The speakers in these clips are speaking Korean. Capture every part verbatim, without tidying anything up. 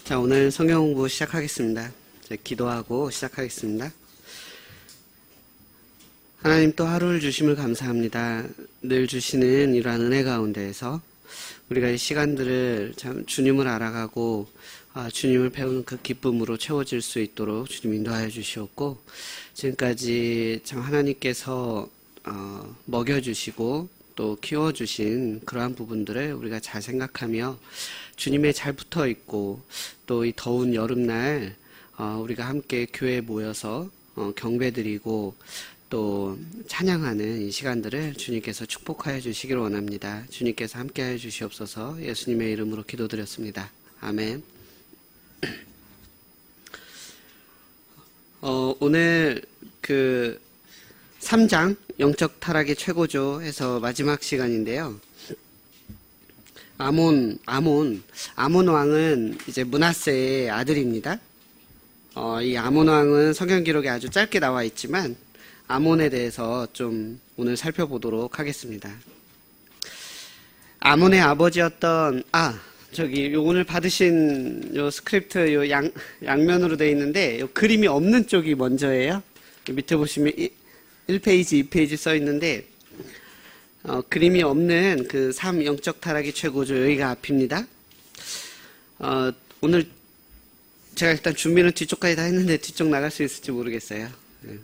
자, 오늘 성경 공부 시작하겠습니다. 기도하고 시작하겠습니다. 하나님, 또 하루를 주심을 감사합니다. 늘 주시는 이러한 은혜 가운데에서 우리가 이 시간들을 참 주님을 알아가고 아, 주님을 배우는 그 기쁨으로 채워질 수 있도록 주님 인도하여 주시옵고, 지금까지 참 하나님께서 어, 먹여주시고 또 키워주신 그러한 부분들을 우리가 잘 생각하며 주님에 잘 붙어있고, 또 이 더운 여름날 어, 우리가 함께 교회에 모여서 어, 경배드리고 또 찬양하는 이 시간들을 주님께서 축복하여 주시기를 원합니다. 주님께서 함께하여 주시옵소서. 예수님의 이름으로 기도드렸습니다. 아멘. 어, 오늘 그 삼 장 영적 타락의 최고조 해서 마지막 시간인데요. 아몬, 아몬, 아몬 왕은 이제 므낫세의 아들입니다. 어, 이 아몬 왕은 성경 기록에 아주 짧게 나와 있지만 아몬에 대해서 좀 오늘 살펴보도록 하겠습니다. 아몬의 아버지였던, 아, 저기, 요 오늘 받으신 요 스크립트 요 양, 양면으로 되어 있는데, 요 그림이 없는 쪽이 먼저예요. 밑에 보시면 일 페이지, 이 페이지 써 있는데, 어, 그림이 없는 그 삼 영적 타락의 최고조, 여기가 앞입니다. 어, 오늘 제가 일단 준비는 뒤쪽까지 다 했는데 뒤쪽 나갈 수 있을지 모르겠어요. 네.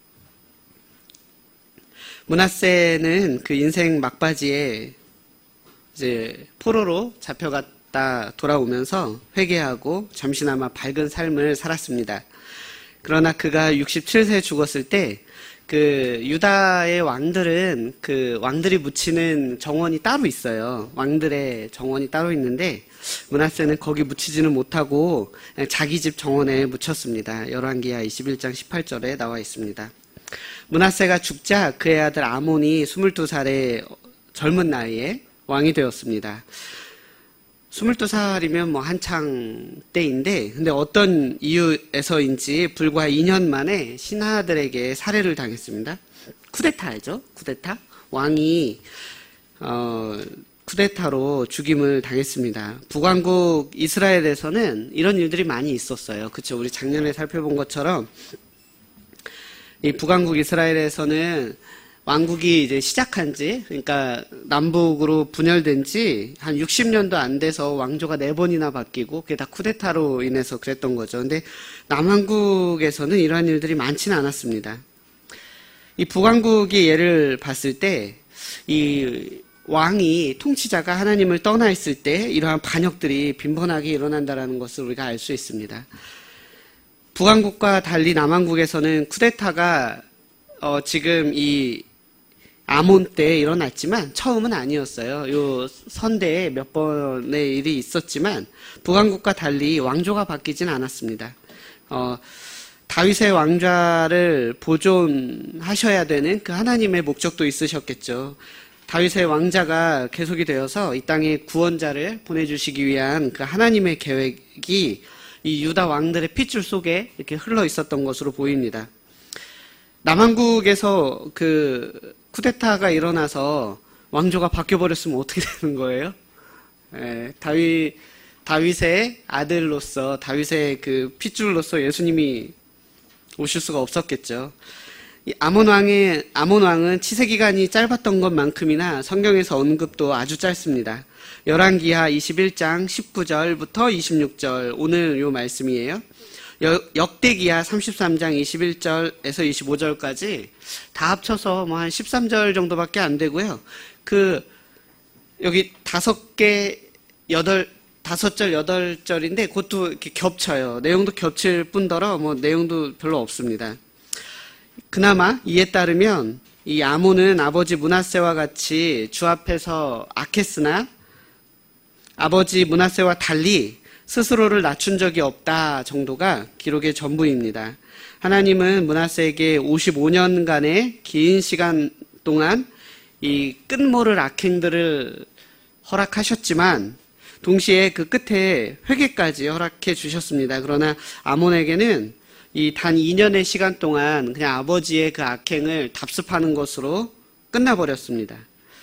므낫세는 그 인생 막바지에 이제 포로로 잡혀갔다 돌아오면서 회개하고 잠시나마 밝은 삶을 살았습니다. 그러나 그가 육십칠 세에 죽었을 때 그 유다의 왕들은 그 왕들이 묻히는 정원이 따로 있어요. 왕들의 정원이 따로 있는데 므낫세는 거기 묻히지는 못하고 그냥 자기 집 정원에 묻혔습니다. 열왕기하 이십일 장 십팔 절에 나와 있습니다. 므낫세가 죽자 그의 아들 아몬이 스물두 살의 젊은 나이에 왕이 되었습니다. 스물두 살이면 뭐 한창 때인데, 근데 어떤 이유에서인지 불과 이 년 만에 신하들에게 살해를 당했습니다. 쿠데타죠, 쿠데타. 왕이 어, 쿠데타로 죽임을 당했습니다. 북왕국 이스라엘에서는 이런 일들이 많이 있었어요. 그렇죠? 우리 작년에 살펴본 것처럼 이 북왕국 이스라엘에서는 왕국이 이제 시작한 지, 그러니까 남북으로 분열된 지 한 육십 년도 안 돼서 왕조가 네 번이나 바뀌고 그게 다 쿠데타로 인해서 그랬던 거죠. 근데 남한국에서는 이러한 일들이 많지는 않았습니다. 이 북왕국의 예를 봤을 때 이 왕이, 통치자가 하나님을 떠나 있을 때 이러한 반역들이 빈번하게 일어난다는 것을 우리가 알 수 있습니다. 북왕국과 달리 남한국에서는 쿠데타가 어, 지금 이 아몬 때 일어났지만 처음은 아니었어요. 요 선대에 몇 번의 일이 있었지만 북왕국과 달리 왕조가 바뀌진 않았습니다. 어, 다윗의 왕좌를 보존하셔야 되는 그 하나님의 목적도 있으셨겠죠. 다윗의 왕자가 계속이 되어서 이 땅에 구원자를 보내주시기 위한 그 하나님의 계획이 이 유다 왕들의 핏줄 속에 이렇게 흘러 있었던 것으로 보입니다. 남한국에서 그 쿠데타가 일어나서 왕조가 바뀌어버렸으면 어떻게 되는 거예요? 예, 다윗, 다윗의 아들로서, 다윗의 그 핏줄로서 예수님이 오실 수가 없었겠죠. 이 아몬 왕의, 아몬 왕은 치세 기간이 짧았던 것만큼이나 성경에서 언급도 아주 짧습니다. 열왕기하 이십일 장 십구 절부터 이십육 절, 오늘 요 말씀이에요. 역대기하 삼십삼 장 이십일 절에서 이십오 절까지 다 합쳐서 뭐 한 십삼 절 정도밖에 안 되고요. 그 여기 다섯 개 여덟 다섯 절 여덟 절인데 그것도 이렇게 겹쳐요. 내용도 겹칠 뿐더러 뭐 내용도 별로 없습니다. 그나마 이에 따르면 이 아몬은 아버지 므낫세와 같이 주 앞에서 악했으나 아버지 므낫세와 달리 스스로를 낮춘 적이 없다 정도가 기록의 전부입니다. 하나님은 므낫세에게 오십오 년간의 긴 시간 동안 이 끝모를 악행들을 허락하셨지만 동시에 그 끝에 회개까지 허락해 주셨습니다. 그러나 아몬에게는 이 단 이 년의 시간 동안 그냥 아버지의 그 악행을 답습하는 것으로 끝나버렸습니다.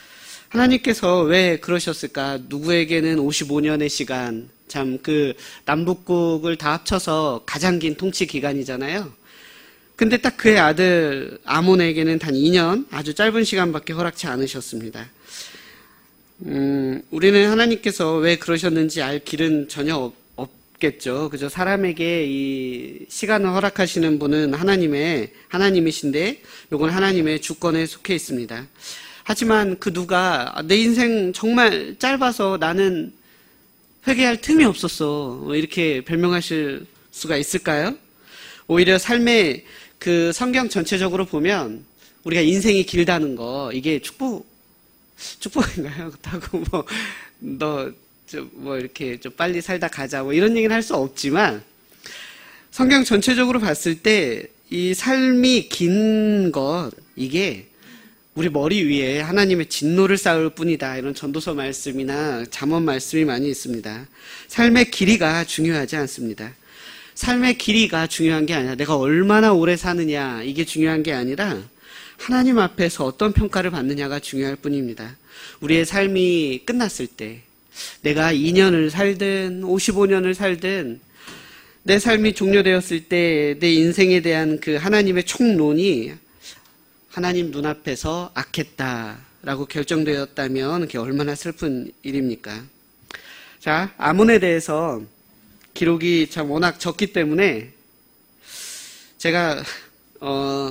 하나님께서 왜 그러셨을까? 누구에게는 오십오 년의 시간, 참 그 남북국을 다 합쳐서 가장 긴 통치 기간이잖아요. 근데 딱 그의 아들 아몬에게는 단 이 년, 아주 짧은 시간밖에 허락치 않으셨습니다. 음, 우리는 하나님께서 왜 그러셨는지 알 길은 전혀 없, 없겠죠. 그저 사람에게 이 시간을 허락하시는 분은 하나님의, 하나님이신데, 요건 하나님의 주권에 속해 있습니다. 하지만 그 누가 내 인생 정말 짧아서 나는 회개할 틈이 없었어, 이렇게 별명하실 수가 있을까요? 오히려 삶의 그 성경 전체적으로 보면 우리가 인생이 길다는 거, 이게 축복, 축복인가요? 그렇다고 뭐, 너, 좀 뭐 이렇게 좀 빨리 살다 가자, 뭐 이런 얘기는 할 수 없지만, 성경 전체적으로 봤을 때 이 삶이 긴 것, 이게 우리 머리 위에 하나님의 진노를 쌓을 뿐이다. 이런 전도서 말씀이나 잠언 말씀이 많이 있습니다. 삶의 길이가 중요하지 않습니다. 삶의 길이가 중요한 게 아니라 내가 얼마나 오래 사느냐, 이게 중요한 게 아니라 하나님 앞에서 어떤 평가를 받느냐가 중요할 뿐입니다. 우리의 삶이 끝났을 때, 내가 이 년을 살든 오십오 년을 살든 내 삶이 종료되었을 때 내 인생에 대한 그 하나님의 총론이 하나님 눈앞에서 악했다라고 결정되었다면 그게 얼마나 슬픈 일입니까? 자, 아몬에 대해서 기록이 참 워낙 적기 때문에 제가 어,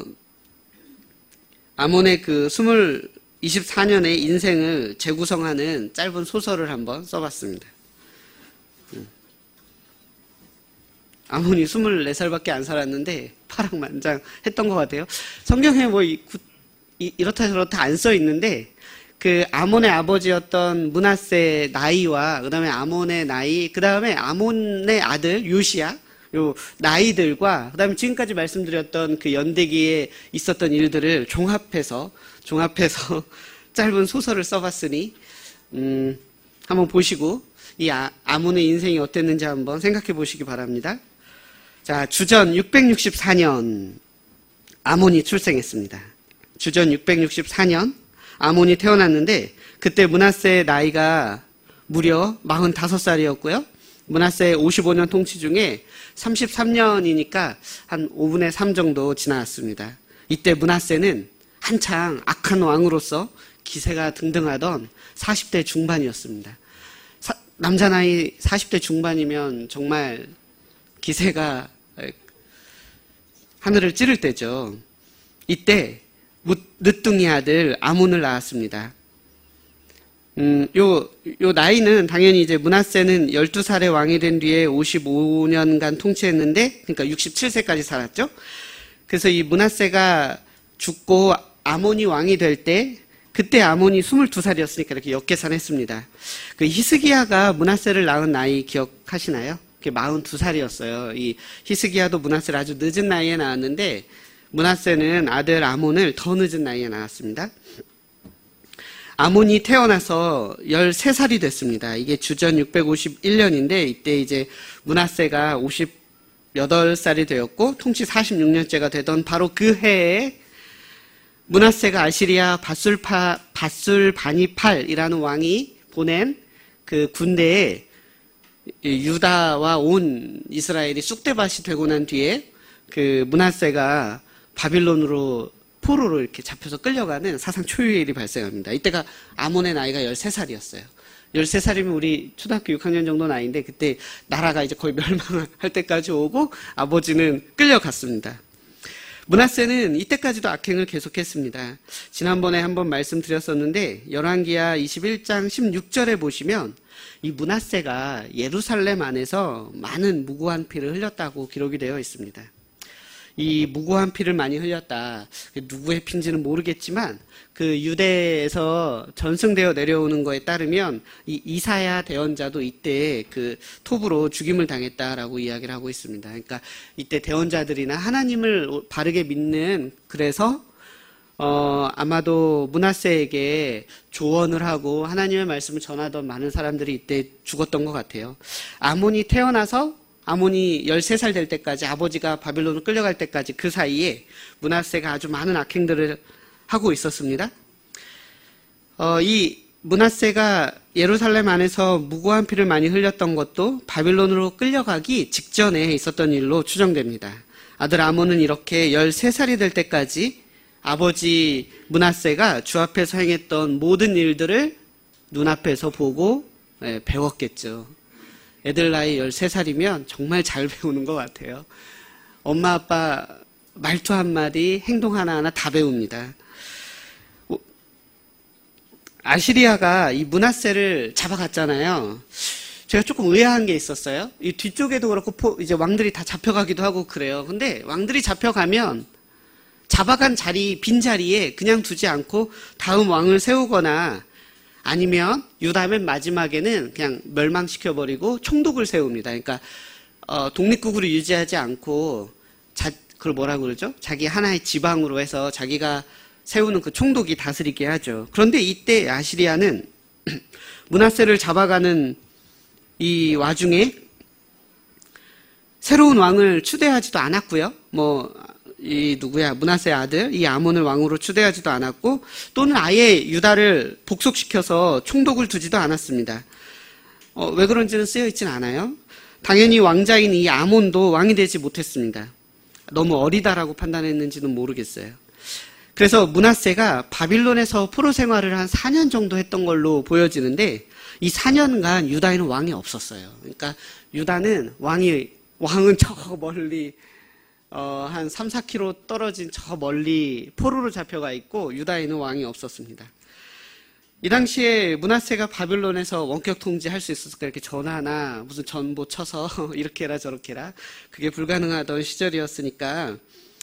아몬의 그 이십사 년의 인생을 재구성하는 짧은 소설을 한번 써봤습니다. 아몬이 이십사 살밖에 안 살았는데 파랑만장했던 것 같아요. 성경에 뭐 이, 이, 이렇다 저렇다 안 써 있는데 그 아몬의 아버지였던 므낫세의 나이와 그 다음에 아몬의 나이, 그 다음에 아몬의 아들 요시야, 요 나이들과 그 다음에 지금까지 말씀드렸던 그 연대기에 있었던 일들을 종합해서 종합해서 짧은 소설을 써봤으니 음, 한번 보시고 이 아, 아몬의 인생이 어땠는지 한번 생각해 보시기 바랍니다. 자, 주전 육백육십사 년 아몬이 출생했습니다. 주전 육백육십사 년 아몬이 태어났는데 그때 므낫세의 나이가 무려 마흔다섯 살이었고요. 므낫세의 오십오 년 통치 중에 삼십삼 년이니까 한 오분의 삼 정도 지나왔습니다. 이때 므낫세는 한창 악한 왕으로서 기세가 등등하던 사십 대 중반이었습니다. 사, 남자 나이 사십 대 중반이면 정말 기세가 하늘을 찌를 때죠. 이때 늦둥이 아들 아몬을 낳았습니다. 음, 요, 요 나이는 당연히 이제 므낫세는 열두 살에 왕이 된 뒤에 오십오 년간 통치했는데, 그러니까 육십칠 세까지 살았죠. 그래서 이 므낫세가 죽고 아몬이 왕이 될 때, 그때 아몬이 스물두 살이었으니까 이렇게 역계산했습니다. 그 히스기야가 므낫세를 낳은 나이 기억하시나요? 그게 마흔두 살이었어요. 이 히스기야도 므낫세를 아주 늦은 나이에 낳았는데, 므낫세는 아들 아몬을 더 늦은 나이에 낳았습니다. 아몬이 태어나서 열세 살이 됐습니다. 이게 주전 육백오십일 년인데 이때 이제 므낫세가 오십여덟 살이 되었고 통치 사십육 년째가 되던 바로 그 해에 므낫세가 아시리아 바술파, 바술바니팔이라는 왕이 보낸 그 군대에 유다와 온 이스라엘이 쑥대밭이 되고 난 뒤에 그 므낫세가 바빌론으로 포로로 이렇게 잡혀서 끌려가는 사상 초유의 일이 발생합니다. 이때가 아몬의 나이가 열세 살이었어요. 열세 살이면 우리 초등학교 육 학년 정도 나이인데 그때 나라가 이제 거의 멸망할 때까지 오고 아버지는 끌려갔습니다. 므낫세는 이때까지도 악행을 계속했습니다. 지난번에 한번 말씀드렸었는데 열왕기하 이십일 장 십육 절에 보시면 이 므낫세가 예루살렘 안에서 많은 무고한 피를 흘렸다고 기록이 되어 있습니다. 이 무고한 피를 많이 흘렸다. 누구의 피인지는 모르겠지만 그 유대에서 전승되어 내려오는 거에 따르면 이 이사야 대언자도 이때 그 톱으로 죽임을 당했다라고 이야기를 하고 있습니다. 그러니까 이때 대언자들이나 하나님을 바르게 믿는, 그래서 어 아마도 므낫세에게 조언을 하고 하나님의 말씀을 전하던 많은 사람들이 이때 죽었던 것 같아요. 아몬이 태어나서 아몬이 열세 살 될 때까지, 아버지가 바빌론으로 끌려갈 때까지 그 사이에 므낫세가 아주 많은 악행들을 하고 있었습니다. 어, 이 므낫세가 예루살렘 안에서 무고한 피를 많이 흘렸던 것도 바빌론으로 끌려가기 직전에 있었던 일로 추정됩니다. 아들 아몬은 이렇게 열세 살이 될 때까지 아버지 므낫세가 주 앞에서 행했던 모든 일들을 눈앞에서 보고 배웠겠죠. 애들 나이 열세 살이면 정말 잘 배우는 것 같아요. 엄마 아빠 말투 한마디, 행동 하나하나 다 배웁니다. 아시리아가 이 므낫세를 잡아갔잖아요. 제가 조금 의아한 게 있었어요. 이 뒤쪽에도 그렇고 이제 왕들이 다 잡혀가기도 하고 그래요. 근데 왕들이 잡혀가면 잡아간 자리, 빈 자리에 그냥 두지 않고 다음 왕을 세우거나 아니면 유다 맨 마지막에는 그냥 멸망시켜버리고 총독을 세웁니다. 그러니까 어, 독립국으로 유지하지 않고 자, 그걸 뭐라고 그러죠? 자기 하나의 지방으로 해서 자기가 세우는 그 총독이 다스리게 하죠. 그런데 이때 아시리아는 므낫세를 잡아가는 이 와중에 새로운 왕을 추대하지도 않았고요. 뭐 이 누구야 므낫세의 아들 이 아몬을 왕으로 추대하지도 않았고 또는 아예 유다를 복속시켜서 총독을 두지도 않았습니다. 어, 왜 그런지는 쓰여 있진 않아요. 당연히 왕자인 이 아몬도 왕이 되지 못했습니다. 너무 어리다라고 판단했는지는 모르겠어요. 그래서 므낫세가 바빌론에서 포로 생활을 한 사 년 정도 했던 걸로 보여지는데 이 사 년간 유다에는 왕이 없었어요. 그러니까 유다는 왕이 왕은 저 멀리 어, 한 삼, 사 킬로미터 떨어진 저 멀리 포로로 잡혀가 있고 유다에는 왕이 없었습니다. 이 당시에 므낫세가 바빌론에서 원격 통제할 수 있었을까? 이렇게 전화나 무슨 전보 쳐서 이렇게 해라 저렇게 해라 그게 불가능하던 시절이었으니까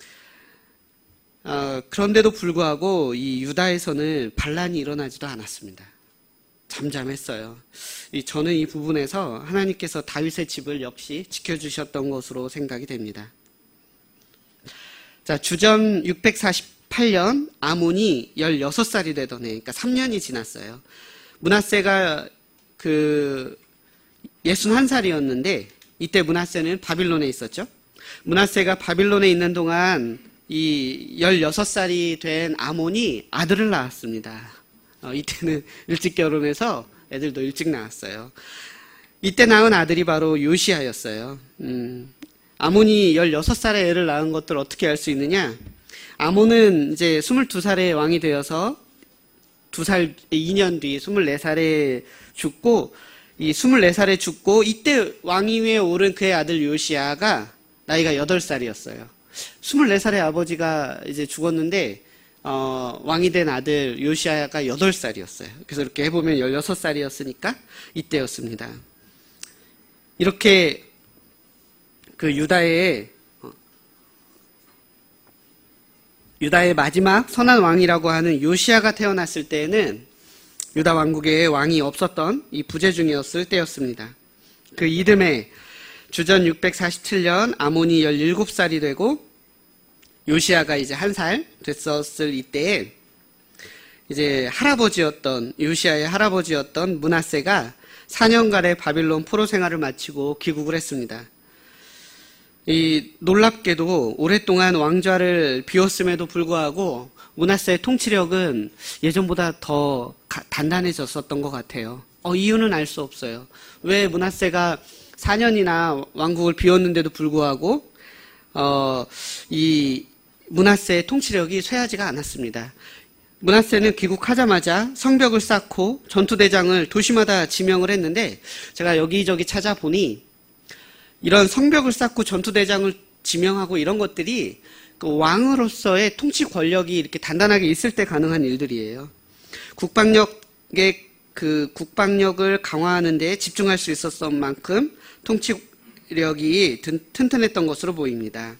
어, 그런데도 불구하고 이 유다에서는 반란이 일어나지도 않았습니다. 잠잠했어요. 이, 저는 이 부분에서 하나님께서 다윗의 집을 역시 지켜주셨던 것으로 생각이 됩니다. 자, 주전 육백사십팔 년 아몬이 열여섯 살이 되던 해, 그러니까 삼 년이 지났어요. 므낫세가 그 예순한 살이었는데 이때 므낫세는 바빌론에 있었죠. 므낫세가 바빌론에 있는 동안 이 열여섯 살이 된 아몬이 아들을 낳았습니다. 어, 이때는 일찍 결혼해서 애들도 일찍 낳았어요. 이때 낳은 아들이 바로 요시아였어요. 음, 아몬이 열여섯 살에 애를 낳은 것들 어떻게 알 수 있느냐? 아몬은 이제 스물두 살에 왕이 되어서 두 살, 이 년 뒤 스물네 살에 죽고, 이 스물네 살에 죽고, 이때 왕위에 오른 그의 아들 요시아가 나이가 여덟 살이었어요. 스물네 살에 아버지가 이제 죽었는데, 어, 왕이 된 아들 요시아가 여덟 살이었어요. 그래서 이렇게 해보면 열여섯 살이었으니까 이때였습니다. 이렇게 그 유다의 유다의 마지막 선한 왕이라고 하는 요시아가 태어났을 때에는 유다 왕국에 왕이 없었던 이 부재 중이었을 때였습니다. 그 이듬해 주전 육백사십칠 년 아몬이 열일곱 살이 되고 요시아가 이제 한 살 됐었을 이때에 이제 할아버지였던 요시아의 할아버지였던 므낫세가 사 년간의 바빌론 포로 생활을 마치고 귀국을 했습니다. 이 놀랍게도 오랫동안 왕좌를 비웠음에도 불구하고 므낫세의 통치력은 예전보다 더 가, 단단해졌었던 것 같아요. 어, 이유는 알 수 없어요. 왜 므낫세가 사 년이나 왕국을 비웠는데도 불구하고 어, 이 므낫세의 통치력이 쇠하지가 않았습니다. 므낫세는 귀국하자마자 성벽을 쌓고 전투대장을 도시마다 지명을 했는데 제가 여기저기 찾아보니 이런 성벽을 쌓고 전투대장을 지명하고 이런 것들이 그 왕으로서의 통치 권력이 이렇게 단단하게 있을 때 가능한 일들이에요. 국방력의 그 국방력을 강화하는 데 집중할 수 있었던 만큼 통치력이 튼튼했던 것으로 보입니다.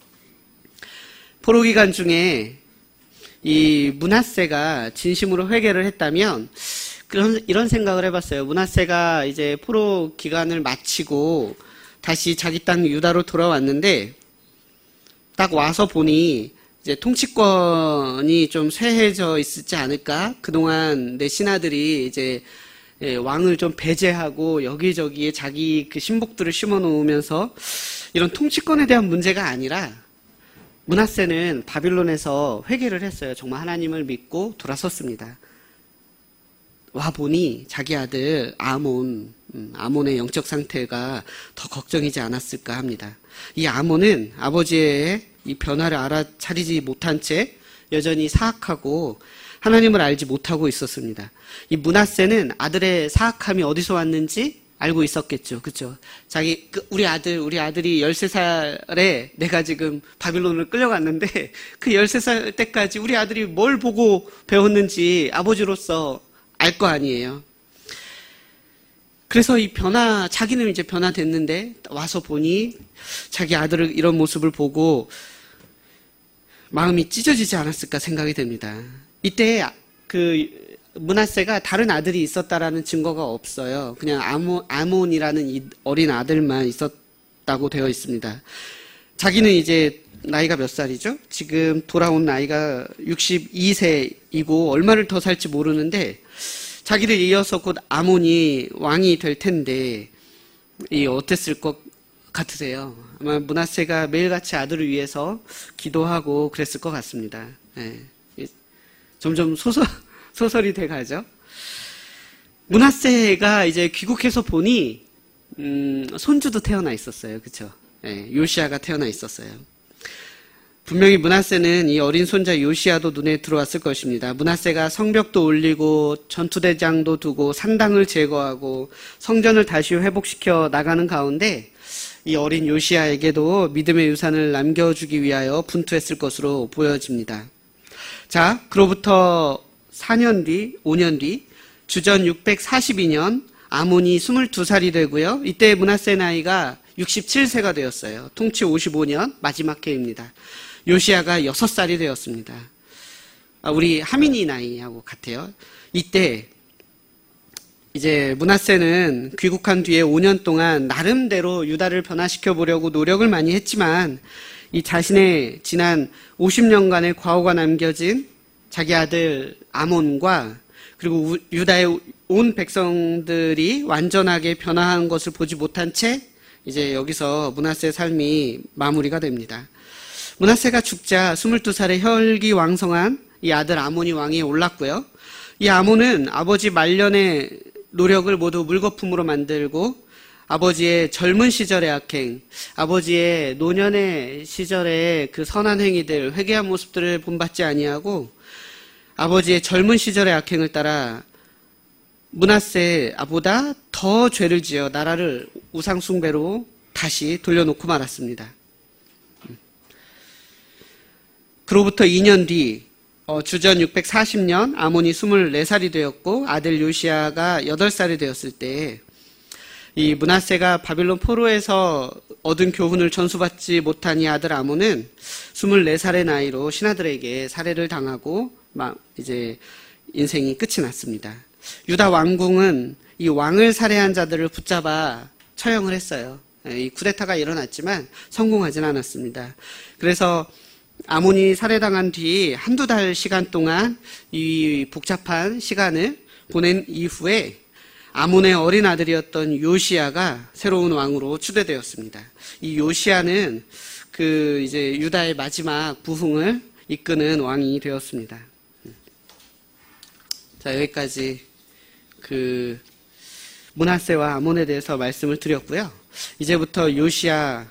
포로 기간 중에 이 므낫세가 진심으로 회개를 했다면 그런 이런 생각을 해봤어요. 므낫세가 이제 포로 기간을 마치고 다시 자기 땅 유다로 돌아왔는데 딱 와서 보니 이제 통치권이 좀 쇠해져 있지 않을까? 그동안 내 신하들이 이제 왕을 좀 배제하고 여기저기에 자기 그 신복들을 심어 놓으면서 이런 통치권에 대한 문제가 아니라 므낫세는 바빌론에서 회개를 했어요. 정말 하나님을 믿고 돌아섰습니다. 와 보니 자기 아들 아몬, 음, 아몬의 영적 상태가 더 걱정이지 않았을까 합니다. 이 아몬은 아버지의 이 변화를 알아차리지 못한 채 여전히 사악하고 하나님을 알지 못하고 있었습니다. 이 므낫세는 아들의 사악함이 어디서 왔는지 알고 있었겠죠. 그렇죠? 자기 그 우리 아들 우리 아들이 열세 살에 내가 지금 바빌론을 끌려갔는데 그 열세 살 때까지 우리 아들이 뭘 보고 배웠는지 아버지로서 알 거 아니에요. 그래서 이 변화 자기는 이제 변화됐는데 와서 보니 자기 아들을 이런 모습을 보고 마음이 찢어지지 않았을까 생각이 됩니다. 이때 그 므낫세가 다른 아들이 있었다라는 증거가 없어요. 그냥 아몬, 아몬이라는 이 어린 아들만 있었다고 되어 있습니다. 자기는 이제 나이가 몇 살이죠? 지금 돌아온 나이가 육십이 세이고 얼마를 더 살지 모르는데 자기를 이어서 곧 아몬이 왕이 될 텐데 이 어땠을 것 같으세요? 아마 므낫세가 매일같이 아들을 위해서 기도하고 그랬을 것 같습니다. 네. 점점 소설 소설이 돼 가죠. 므낫세가 이제 귀국해서 보니 음, 손주도 태어나 있었어요. 그렇죠? 네, 요시아가 태어나 있었어요. 분명히 므낫세는 이 어린 손자 요시아도 눈에 들어왔을 것입니다. 므낫세가 성벽도 올리고 전투대장도 두고 산당을 제거하고 성전을 다시 회복시켜 나가는 가운데 이 어린 요시아에게도 믿음의 유산을 남겨주기 위하여 분투했을 것으로 보여집니다. 자, 그로부터 사 년 뒤, 오 년 뒤, 주전 육백사십이 년 아몬이 스물두 살이 되고요. 이때 므낫세 나이가 육십칠 세가 되었어요. 통치 오십오 년 마지막 해입니다. 요시아가 여섯 살이 되었습니다. 아, 우리 하민이 나이하고 같아요. 이때 이제 므낫세는 귀국한 뒤에 오 년 동안 나름대로 유다를 변화시켜 보려고 노력을 많이 했지만 이 자신의 지난 오십 년간의 과오가 남겨진 자기 아들 아몬과 그리고 유다의 온 백성들이 완전하게 변화한 것을 보지 못한 채 이제 여기서 므낫세의 삶이 마무리가 됩니다. 므낫세가 죽자 스물두 살에 혈기왕성한 이 아들 아몬이 왕위에 올랐고요. 이 아몬은 아버지 말년의 노력을 모두 물거품으로 만들고 아버지의 젊은 시절의 악행, 아버지의 노년의 시절의 그 선한 행위들, 회개한 모습들을 본받지 아니하고 아버지의 젊은 시절의 악행을 따라 므낫세보다 더 죄를 지어 나라를 우상숭배로 다시 돌려놓고 말았습니다. 그로부터 이 년 뒤 어, 주전 육백사십 년 아몬이 스물네 살이 되었고 아들 요시아가 여덟 살이 되었을 때 이 므낫세가 바빌론 포로에서 얻은 교훈을 전수받지 못한 이 아들 아몬은 스물네 살의 나이로 신하들에게 살해를 당하고 막 이제 인생이 끝이 났습니다. 유다 왕궁은 이 왕을 살해한 자들을 붙잡아 처형을 했어요. 이 쿠데타가 일어났지만 성공하진 않았습니다. 그래서 아몬이 살해당한 뒤 한두 달 시간 동안 이 복잡한 시간을 보낸 이후에 아몬의 어린 아들이었던 요시아가 새로운 왕으로 추대되었습니다. 이 요시아는 그 이제 유다의 마지막 부흥을 이끄는 왕이 되었습니다. 자, 여기까지 그 므낫세와 아몬에 대해서 말씀을 드렸고요. 이제부터 요시아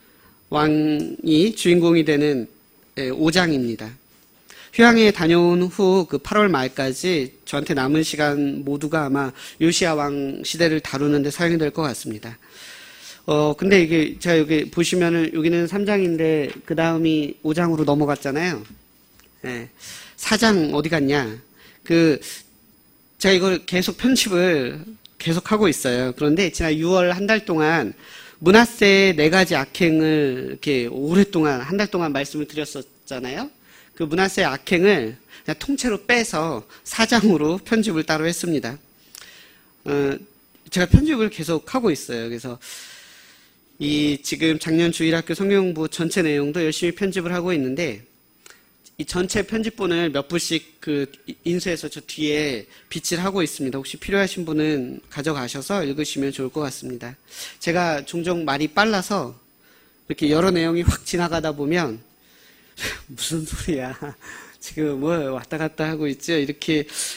왕이 주인공이 되는 오 장입니다. 휴양에 다녀온 후 그 팔월 말까지 저한테 남은 시간 모두가 아마 요시아 왕 시대를 다루는데 사용이 될 것 같습니다. 어, 근데 이게 제가 여기 보시면은 여기는 삼 장인데 그 다음이 오 장으로 넘어갔잖아요. 네. 사 장 어디 갔냐? 그 제가 이걸 계속 편집을 계속 하고 있어요. 그런데 지난 유월 한 달 동안 므낫세의 네 가지 악행을 이렇게 오랫동안 한 달 동안 말씀을 드렸었잖아요. 그 므낫세의 악행을 그냥 통째로 빼서 사 장으로 편집을 따로 했습니다. 어, 제가 편집을 계속 하고 있어요. 그래서 이 지금 작년 주일학교 성경부 전체 내용도 열심히 편집을 하고 있는데 이 전체 편집본을 몇 부씩 그 인쇄해서 저 뒤에 비치를 하고 있습니다. 혹시 필요하신 분은 가져가셔서 읽으시면 좋을 것 같습니다. 제가 종종 말이 빨라서 이렇게 여러 내용이 확 지나가다 보면 무슨 소리야 지금 뭐 왔다 갔다 하고 있죠 이렇게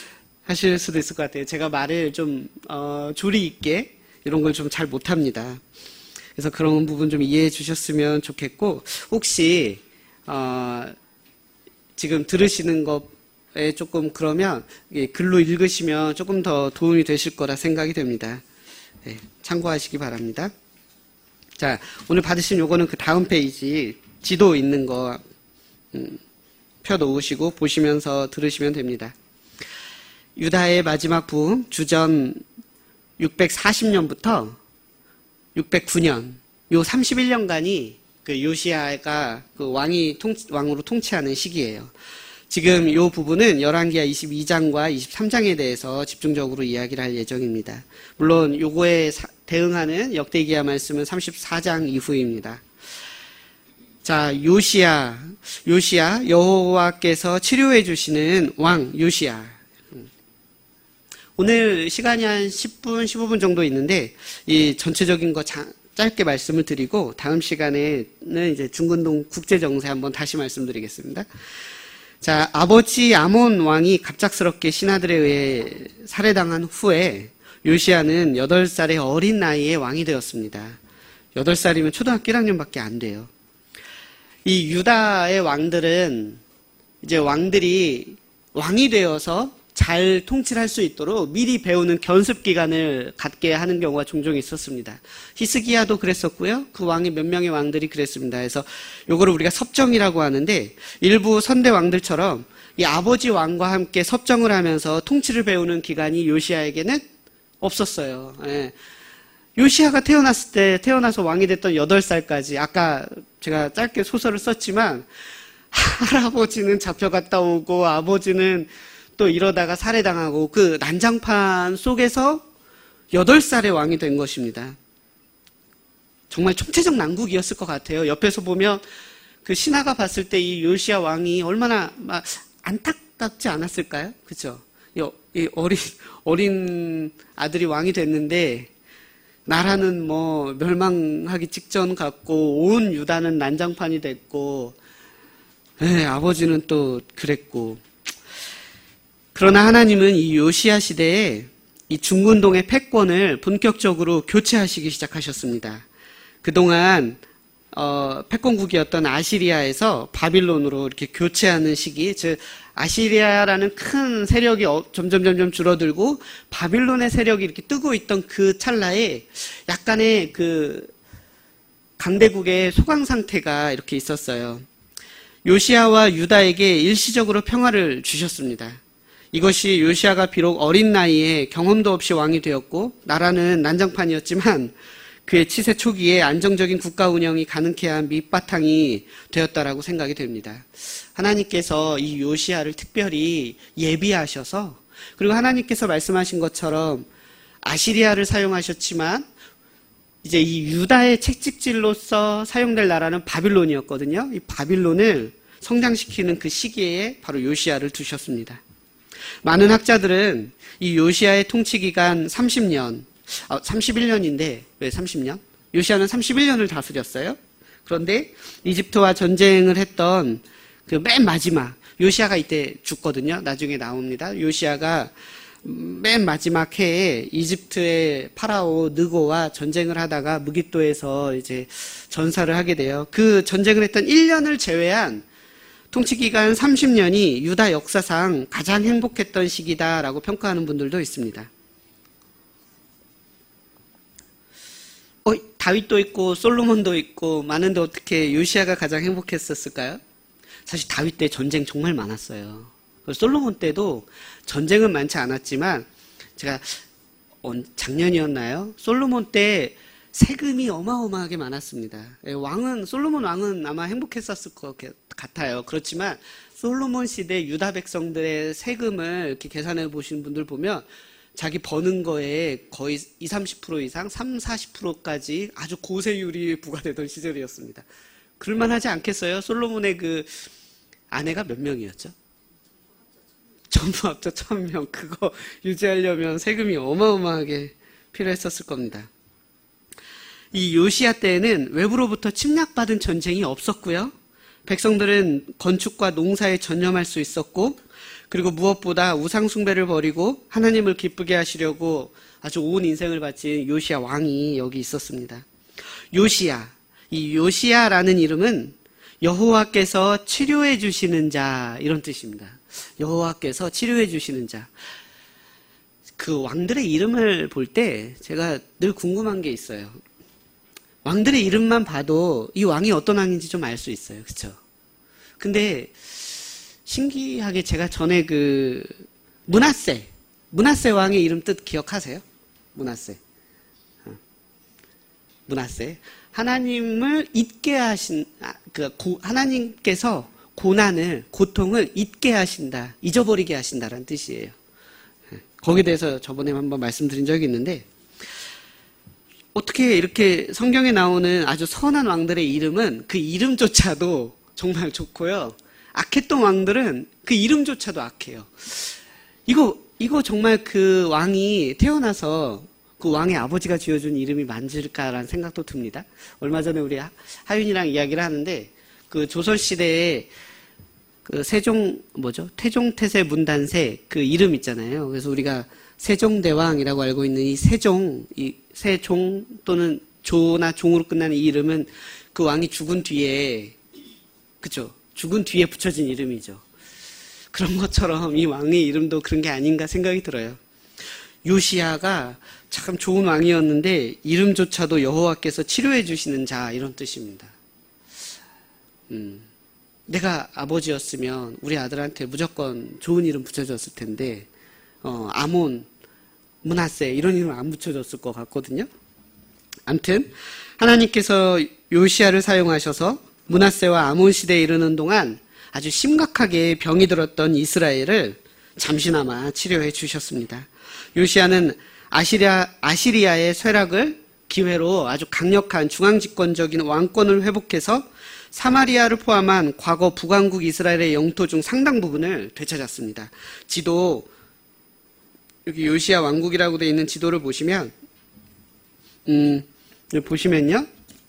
하실 수도 있을 것 같아요. 제가 말을 좀 어, 조리 있게 이런 걸 좀 잘 못합니다. 그래서 그런 부분 좀 이해해 주셨으면 좋겠고, 혹시 어, 지금 들으시는 것에 조금 그러면 글로 읽으시면 조금 더 도움이 되실 거라 생각이 됩니다. 네, 참고하시기 바랍니다. 자, 오늘 받으신 요거는 그 다음 페이지 지도 있는 거 음, 펴 놓으시고 보시면서 들으시면 됩니다. 유다의 마지막 부흥, 주전 육백사십 년부터 육백구 년, 요 삼십일 년간이 그 요시야가 그 왕이 통, 왕으로 통치하는 시기예요. 지금 요 부분은 열왕기하 이십이 장과 이십삼 장에 대해서 집중적으로 이야기를 할 예정입니다. 물론 요거에 사, 대응하는 역대기하 말씀은 삼십사 장 이후입니다. 자, 요시야, 요시야, 여호와께서 치료해 주시는 왕 요시야. 오늘 시간이 한 십 분, 십오 분 정도 있는데, 이 전체적인 거 자, 짧게 말씀을 드리고, 다음 시간에는 이제 중근동 국제정세 한번 다시 말씀드리겠습니다. 자, 아버지 아몬 왕이 갑작스럽게 신하들에 의해 살해당한 후에, 요시야는 여덟 살의 어린 나이에 왕이 되었습니다. 여덟 살이면 초등학교 일 학년밖에 안 돼요. 이 유다의 왕들은, 이제 왕들이 왕이 되어서 잘 통치를 할 수 있도록 미리 배우는 견습 기간을 갖게 하는 경우가 종종 있었습니다. 히스기야도 그랬었고요. 그 왕의 몇 명의 왕들이 그랬습니다. 그래서 요거를 우리가 섭정이라고 하는데, 일부 선대 왕들처럼 이 아버지 왕과 함께 섭정을 하면서 통치를 배우는 기간이 요시야에게는 없었어요. 예. 요시야가 태어났을 때, 태어나서 왕이 됐던 여덟 살까지, 아까 제가 짧게 소설을 썼지만, 할아버지는 잡혀갔다 오고, 아버지는 또 이러다가 살해당하고, 그 난장판 속에서 여덟 살의 왕이 된 것입니다. 정말 총체적 난국이었을 것 같아요. 옆에서 보면 그 신하가 봤을 때 이 요시야 왕이 얼마나 막 안타깝지 않았을까요? 그죠? 이 어린, 어린 아들이 왕이 됐는데, 나라는 뭐 멸망하기 직전 같고, 온 유다는 난장판이 됐고, 에, 아버지는 또 그랬고. 그러나 하나님은 이 요시야 시대에 이 중근동의 패권을 본격적으로 교체하시기 시작하셨습니다. 그동안 어, 패권국이었던 아시리아에서 바빌론으로 이렇게 교체하는 시기, 즉 아시리아라는 큰 세력이 점점 점점 줄어들고 바빌론의 세력이 이렇게 뜨고 있던 그 찰나에 약간의 그 강대국의 소강 상태가 이렇게 있었어요. 요시야와 유다에게 일시적으로 평화를 주셨습니다. 이것이 요시야가 비록 어린 나이에 경험도 없이 왕이 되었고 나라는 난장판이었지만 그의 치세 초기에 안정적인 국가 운영이 가능케 한 밑바탕이 되었다라고 생각이 됩니다. 하나님께서 이 요시야를 특별히 예비하셔서, 그리고 하나님께서 말씀하신 것처럼 아시리아를 사용하셨지만 이제 이 유다의 채찍질로서 사용될 나라는 바빌론이었거든요. 이 바빌론을 성장시키는 그 시기에 바로 요시야를 두셨습니다. 많은 학자들은 이 요시야의 통치 기간 삼십 년, 아, 삼십일 년인데 왜 삼십 년? 요시야는 삼십일 년을 다스렸어요. 그런데 이집트와 전쟁을 했던 그 맨 마지막, 요시야가 이때 죽거든요. 나중에 나옵니다. 요시야가 맨 마지막 해에 이집트의 파라오 느고와 전쟁을 하다가 무깃도에서 이제 전사를 하게 돼요. 그 전쟁을 했던 일 년을 제외한 통치기간 삼십 년이 유다 역사상 가장 행복했던 시기다라고 평가하는 분들도 있습니다. 어, 다윗도 있고 솔로몬도 있고 많은데 어떻게 요시야가 가장 행복했었을까요? 사실 다윗 때 전쟁 정말 많았어요. 솔로몬 때도 전쟁은 많지 않았지만 제가 작년이었나요? 솔로몬 때 세금이 어마어마하게 많았습니다. 왕은, 솔로몬 왕은 아마 행복했었을 것 같아요. 그렇지만 솔로몬 시대 유다 백성들의 세금을 이렇게 계산해 보시는 분들 보면 자기 버는 거에 거의 이십, 삼십 퍼센트 이상, 삼, 사십 퍼센트까지 아주 고세율이 부과되던 시절이었습니다. 그럴만하지 않겠어요? 솔로몬의 그 아내가 몇 명이었죠? 전부 합쳐 천 명. 그거 유지하려면 세금이 어마어마하게 필요했었을 겁니다. 이 요시야 때에는 외부로부터 침략받은 전쟁이 없었고요. 백성들은 건축과 농사에 전념할 수 있었고, 그리고 무엇보다 우상숭배를 버리고 하나님을 기쁘게 하시려고 아주 온 인생을 바친 요시야 왕이 여기 있었습니다. 요시야, 이 요시야라는 이름은 여호와께서 치료해 주시는 자, 이런 뜻입니다. 여호와께서 치료해 주시는 자. 그 왕들의 이름을 볼 때 제가 늘 궁금한 게 있어요. 왕들의 이름만 봐도 이 왕이 어떤 왕인지 좀 알 수 있어요. 그렇죠? 근데 신기하게 제가 전에 그 므낫세, 므낫세 왕의 이름 뜻 기억하세요? 므낫세. 므낫세. 하나님을 잊게 하신, 그 하나님께서 고난을, 고통을 잊게 하신다, 잊어버리게 하신다라는 뜻이에요. 거기에 대해서 저번에 한번 말씀드린 적이 있는데, 어떻게 이렇게 성경에 나오는 아주 선한 왕들의 이름은 그 이름조차도 정말 좋고요. 악했던 왕들은 그 이름조차도 악해요. 이거, 이거 정말 그 왕이 태어나서 그 왕의 아버지가 지어준 이름이 맞을까라는 생각도 듭니다. 얼마 전에 우리 하윤이랑 이야기를 하는데, 그 조선시대에 그 세종, 뭐죠? 태종태세 문단세 그 이름 있잖아요. 그래서 우리가 세종대왕이라고 알고 있는 이 세종, 이 세종 또는 조나 종으로 끝나는 이 이름은 그 왕이 죽은 뒤에, 그쵸? 죽은 뒤에 붙여진 이름이죠. 그런 것처럼 이 왕의 이름도 그런 게 아닌가 생각이 들어요. 요시야가 참 좋은 왕이었는데 이름조차도 여호와께서 치료해 주시는 자, 이런 뜻입니다. 음, 내가 아버지였으면 우리 아들한테 무조건 좋은 이름 붙여줬을 텐데 어, 아몬, 므낫세 이런 이름 안 붙여줬을 것 같거든요. 아무튼 하나님께서 요시야를 사용하셔서 므낫세와 아몬 시대에 이르는 동안 아주 심각하게 병이 들었던 이스라엘을 잠시나마 치료해 주셨습니다. 요시야는 아시리아, 아시리아의 쇠락을 기회로 아주 강력한 중앙집권적인 왕권을 회복해서 사마리아를 포함한 과거 북왕국 이스라엘의 영토 중 상당 부분을 되찾았습니다. 지도, 여기 요시야 왕국이라고 되어 있는 지도를 보시면, 음, 여기 보시면요.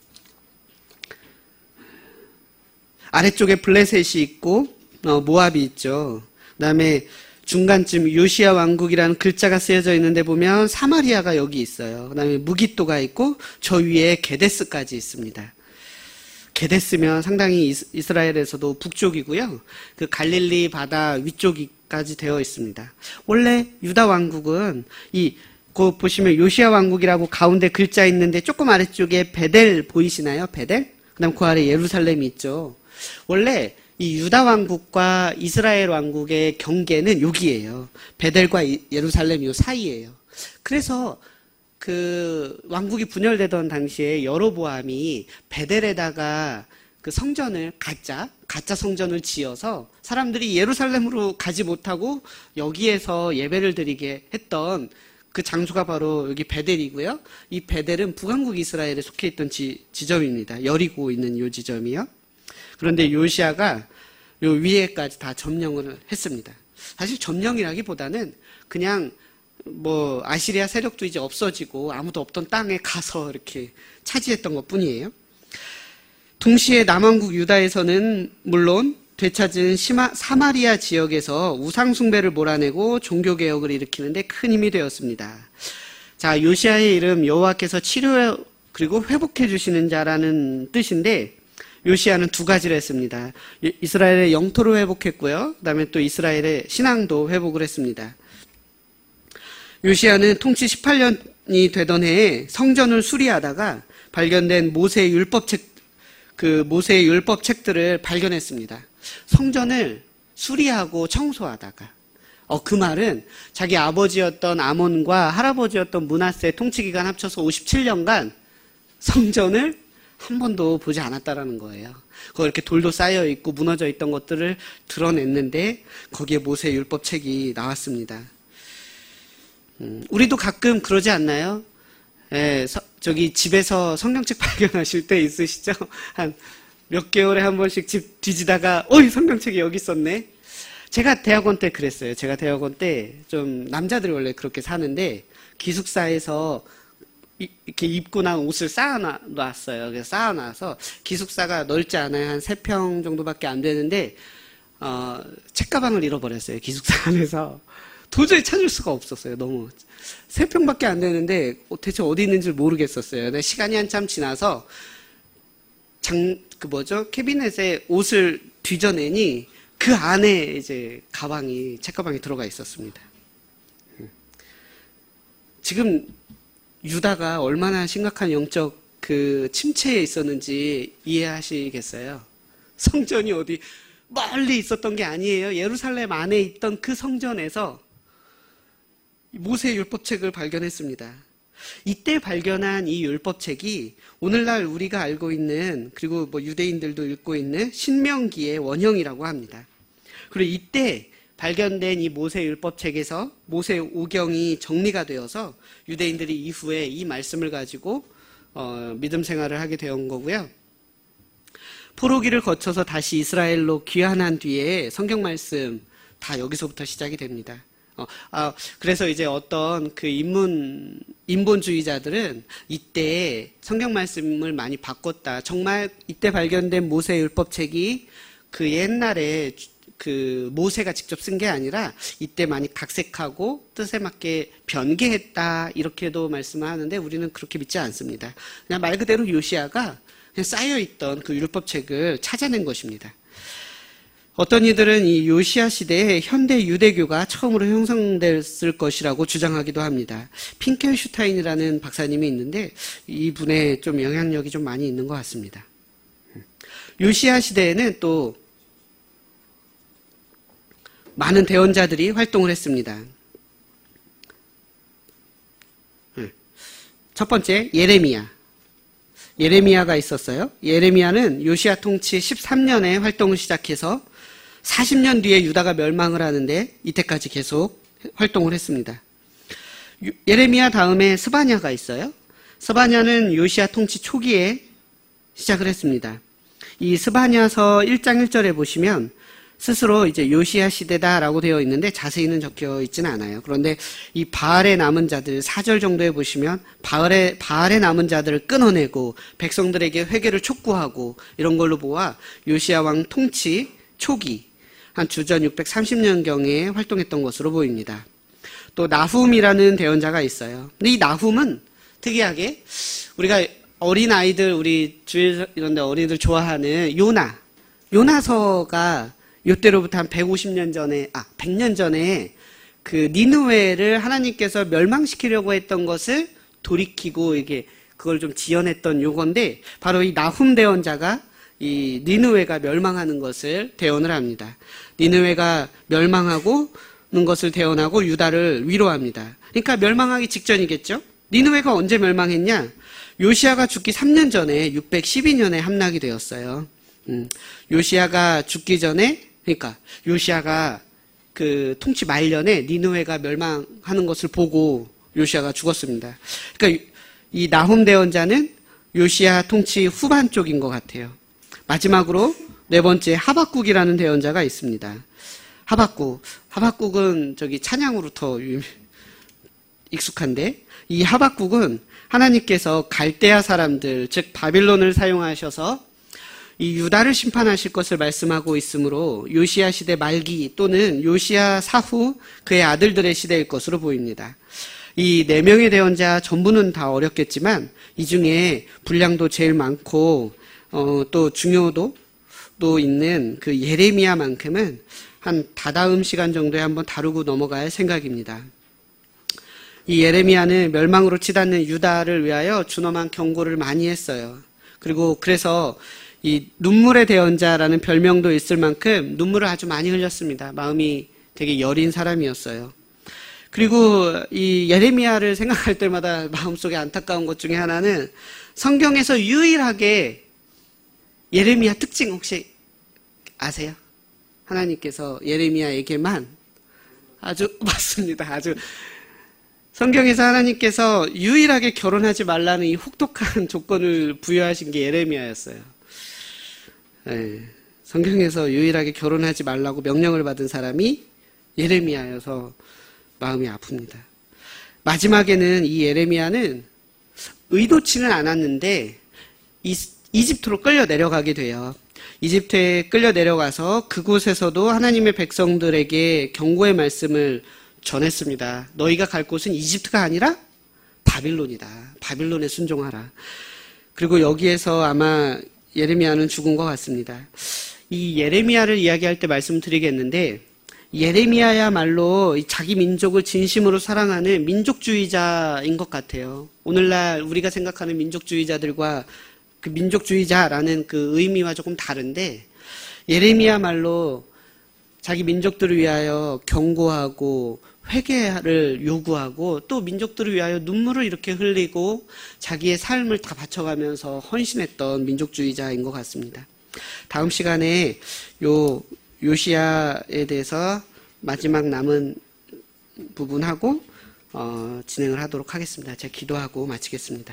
아래쪽에 블레셋이 있고, 어, 모압이 있죠. 그 다음에 중간쯤 요시야 왕국이라는 글자가 쓰여져 있는데 보면 사마리아가 여기 있어요. 그 다음에 무깃도가 있고 저 위에 게데스까지 있습니다. 게데스면 상당히 이스라엘에서도 북쪽이고요. 그 갈릴리 바다 위쪽까지 되어 있습니다. 원래 유다 왕국은 이, 그 보시면 요시야 왕국이라고 가운데 글자 있는데 조금 아래쪽에 베델 보이시나요? 베델? 그 다음 그 아래 예루살렘이 있죠. 원래 이 유다 왕국과 이스라엘 왕국의 경계는 여기예요. 베델과 예루살렘 요 사이예요. 그래서 그 왕국이 분열되던 당시에 여로보암이 베델에다가 그 성전을 가짜 가짜 성전을 지어서 사람들이 예루살렘으로 가지 못하고 여기에서 예배를 드리게 했던 그 장소가 바로 여기 베델이고요. 이 베델은 북왕국 이스라엘에 속해 있던 지, 지점입니다. 여리고 있는 요 지점이요. 그런데 요시야가 요 위에까지 다 점령을 했습니다. 사실 점령이라기보다는 그냥 뭐 아시리아 세력도 이제 없어지고 아무도 없던 땅에 가서 이렇게 차지했던 것 뿐이에요. 동시에 남왕국 유다에서는 물론 되찾은 시마, 사마리아 지역에서 우상숭배를 몰아내고 종교개혁을 일으키는데 큰 힘이 되었습니다. 자, 요시야의 이름 여호와께서 치료 그리고 회복해 주시는 자라는 뜻인데 요시야는 두 가지를 했습니다. 이스라엘의 영토를 회복했고요. 그 다음에 또 이스라엘의 신앙도 회복을 했습니다. 요시야는 통치 십팔 년이 되던 해에 성전을 수리하다가 발견된 모세의 율법책, 그 모세의 율법책들을 발견했습니다. 성전을 수리하고 청소하다가, 어, 그 말은 자기 아버지였던 아몬과 할아버지였던 므낫세 통치 기간 합쳐서 오십칠 년간 성전을 한 번도 보지 않았다라는 거예요. 거기 이렇게 돌도 쌓여 있고 무너져 있던 것들을 드러냈는데 거기에 모세 율법책이 나왔습니다. 음, 우리도 가끔 그러지 않나요? 예, 서, 저기 집에서 성경책 발견하실 때 있으시죠? 한 몇 개월에 한 번씩 집 뒤지다가 어이 성경책이 여기 있었네. 제가 대학원 때 그랬어요. 제가 대학원 때 좀 남자들이 원래 그렇게 사는데 기숙사에서 이렇게 입고 난 옷을 쌓아놨어요. 그래서 쌓아놔서 기숙사가 넓지 않아요. 한 세 평 정도밖에 안 되는데 어, 책가방을 잃어버렸어요. 기숙사 안에서. 도저히 찾을 수가 없었어요. 너무. 세 평밖에 안 되는데 대체 어디 있는지 모르겠었어요. 근데 시간이 한참 지나서 장, 그 뭐죠? 캐비넷에 옷을 뒤져내니 그 안에 이제 가방이, 책가방이 들어가 있었습니다. 지금 유다가 얼마나 심각한 영적 그 침체에 있었는지 이해하시겠어요? 성전이 어디 멀리 있었던 게 아니에요. 예루살렘 안에 있던 그 성전에서 모세 율법책을 발견했습니다. 이때 발견한 이 율법책이 오늘날 우리가 알고 있는, 그리고 뭐 유대인들도 읽고 있는 신명기의 원형이라고 합니다. 그리고 이때 발견된 이 모세 율법책에서 모세 오경이 정리가 되어서 유대인들이 이후에 이 말씀을 가지고 어, 믿음 생활을 하게 된 거고요. 포로기를 거쳐서 다시 이스라엘로 귀환한 뒤에 성경 말씀 다 여기서부터 시작이 됩니다. 어, 아, 그래서 이제 어떤 그 인문, 인본주의자들은 이때 성경 말씀을 많이 바꿨다. 정말 이때 발견된 모세 율법책이 그 옛날에 그 모세가 직접 쓴 게 아니라 이때 많이 각색하고 뜻에 맞게 변개했다. 이렇게도 말씀을 하는데 우리는 그렇게 믿지 않습니다. 그냥 말 그대로 요시야가 그냥 쌓여있던 그 율법책을 찾아낸 것입니다. 어떤 이들은 이 요시야 시대에 현대 유대교가 처음으로 형성됐을 것이라고 주장하기도 합니다. 핑켈슈타인이라는 박사님이 있는데 이분의 좀 영향력이 좀 많이 있는 것 같습니다. 요시야 시대에는 또 많은 대언자들이 활동을 했습니다. 첫 번째, 예레미야. 예레미야가 있었어요. 예레미야는 요시야 통치 십삼 년에 활동을 시작해서 사십 년 뒤에 유다가 멸망을 하는데 이때까지 계속 활동을 했습니다. 예레미야 다음에 스바냐가 있어요. 스바냐는 요시야 통치 초기에 시작을 했습니다. 이 스바냐서 일 장 일 절에 보시면 스스로 이제 요시야 시대다라고 되어 있는데 자세히는 적혀 있지는 않아요. 그런데 이 바알의 남은 자들 사 절 정도에 보시면 바알의, 바알의 남은 자들을 끊어내고 백성들에게 회개를 촉구하고 이런 걸로 보아 요시야 왕 통치 초기 한 주전 육백삼십 년경에 활동했던 것으로 보입니다. 또 나훔이라는 대언자가 있어요. 근데 이 나훔은 특이하게 우리가 어린아이들, 우리 주일 이런 데 어린이들 좋아하는 요나, 요나서가 요때로부터 한 백오십 년 전에, 아, 백 년 전에 그 니느웨를 하나님께서 멸망시키려고 했던 것을 돌이키고 이게 그걸 좀 지연했던 요건데 바로 이 나훔 대언자가 이 니느웨가 멸망하는 것을 대언을 합니다. 니느웨가 멸망하고는 것을 대언하고 유다를 위로합니다. 그러니까 멸망하기 직전이겠죠? 니느웨가 언제 멸망했냐? 요시야가 죽기 삼 년 전에 육백십이 년에 함락이 되었어요. 음, 요시야가 죽기 전에, 그러니까 요시야가 그 통치 말년에 니느웨가 멸망하는 것을 보고 요시야가 죽었습니다. 그러니까 이 나훔 대언자는 요시야 통치 후반 쪽인 것 같아요. 마지막으로 네 번째 하박국이라는 대언자가 있습니다. 하박국, 하박국은 저기 찬양으로 더 익숙한데 이 하박국은 하나님께서 갈대아 사람들, 즉 바빌론을 사용하셔서 이 유다를 심판하실 것을 말씀하고 있으므로 요시야 시대 말기 또는 요시야 사후 그의 아들들의 시대일 것으로 보입니다. 이 네 명의 대언자 전부는 다 어렵겠지만 이 중에 분량도 제일 많고 어, 또 중요도 또 있는 그 예레미야만큼은 한 다다음 시간 정도에 한번 다루고 넘어갈 생각입니다. 이 예레미야는 멸망으로 치닫는 유다를 위하여 준엄한 경고를 많이 했어요. 그리고 그래서 이 눈물의 대언자라는 별명도 있을 만큼 눈물을 아주 많이 흘렸습니다. 마음이 되게 여린 사람이었어요. 그리고 이 예레미야를 생각할 때마다 마음속에 안타까운 것 중에 하나는 성경에서 유일하게 예레미야 특징 혹시 아세요? 하나님께서 예레미야에게만 아주 맞습니다. 아주 성경에서 하나님께서 유일하게 결혼하지 말라는 이 혹독한 조건을 부여하신 게 예레미야였어요. 네, 성경에서 유일하게 결혼하지 말라고 명령을 받은 사람이 예레미야여서 마음이 아픕니다. 마지막에는 이 예레미야는 의도치는 않았는데 이, 이집트로 끌려 내려가게 돼요. 이집트에 끌려 내려가서 그곳에서도 하나님의 백성들에게 경고의 말씀을 전했습니다. 너희가 갈 곳은 이집트가 아니라 바빌론이다. 바빌론에 순종하라. 그리고 여기에서 아마 예레미야는 죽은 것 같습니다. 이 예레미야를 이야기할 때 말씀드리겠는데, 예레미야야말로 자기 민족을 진심으로 사랑하는 민족주의자인 것 같아요. 오늘날 우리가 생각하는 민족주의자들과 그 민족주의자라는 그 의미와 조금 다른데, 예레미야말로 자기 민족들을 위하여 경고하고 회개를 요구하고 또 민족들을 위하여 눈물을 이렇게 흘리고 자기의 삶을 다 바쳐가면서 헌신했던 민족주의자인 것 같습니다. 다음 시간에 요 요시야에 대해서 마지막 남은 부분하고 어, 진행을 하도록 하겠습니다. 제가 기도하고 마치겠습니다.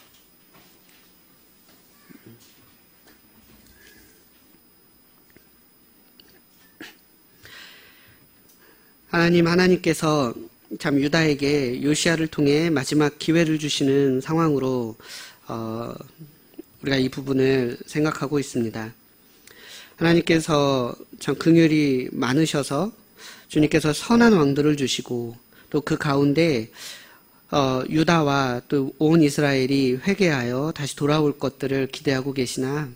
하나님, 하나님께서 참 유다에게 요시야를 통해 마지막 기회를 주시는 상황으로 어, 우리가 이 부분을 생각하고 있습니다. 하나님께서 참 긍휼이 많으셔서 주님께서 선한 왕들을 주시고 또 그 가운데 어, 유다와 또 온 이스라엘이 회개하여 다시 돌아올 것들을 기대하고 계시나,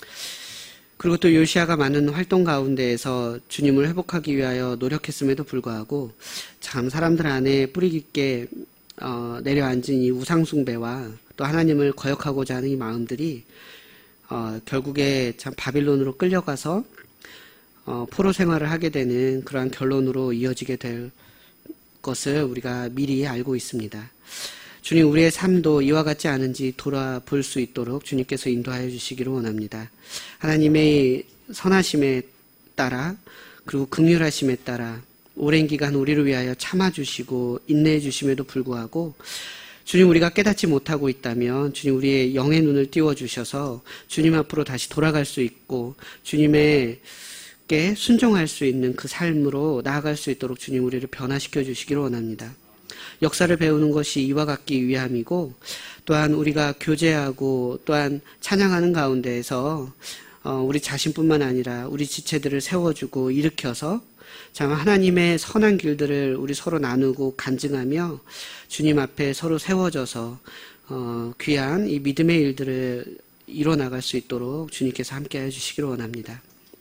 그리고 또 요시야가 많은 활동 가운데에서 주님을 회복하기 위하여 노력했음에도 불구하고 참 사람들 안에 뿌리 깊게 어, 내려앉은 이 우상숭배와 또 하나님을 거역하고자 하는 이 마음들이 어, 결국에 참 바빌론으로 끌려가서 어, 포로 생활을 하게 되는 그러한 결론으로 이어지게 될 것을 우리가 미리 알고 있습니다. 주님, 우리의 삶도 이와 같지 않은지 돌아볼 수 있도록 주님께서 인도하여 주시기를 원합니다. 하나님의 선하심에 따라 그리고 긍휼하심에 따라 오랜 기간 우리를 위하여 참아주시고 인내해 주심에도 불구하고 주님, 우리가 깨닫지 못하고 있다면 주님, 우리의 영의 눈을 띄워주셔서 주님 앞으로 다시 돌아갈 수 있고 주님에게 순종할 수 있는 그 삶으로 나아갈 수 있도록 주님, 우리를 변화시켜 주시기를 원합니다. 역사를 배우는 것이 이와 같기 위함이고, 또한 우리가 교제하고 또한 찬양하는 가운데에서 우리 자신뿐만 아니라 우리 지체들을 세워주고 일으켜서 참 하나님의 선한 길들을 우리 서로 나누고 간증하며 주님 앞에 서로 세워져서 어, 귀한 이 믿음의 일들을 이뤄나갈 수 있도록 주님께서 함께해 주시기를 원합니다.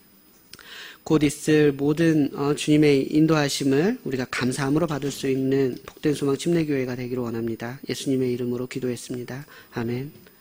곧 있을 모든 어, 주님의 인도하심을 우리가 감사함으로 받을 수 있는 복된 소망 침례교회가 되기를 원합니다. 예수님의 이름으로 기도했습니다. 아멘.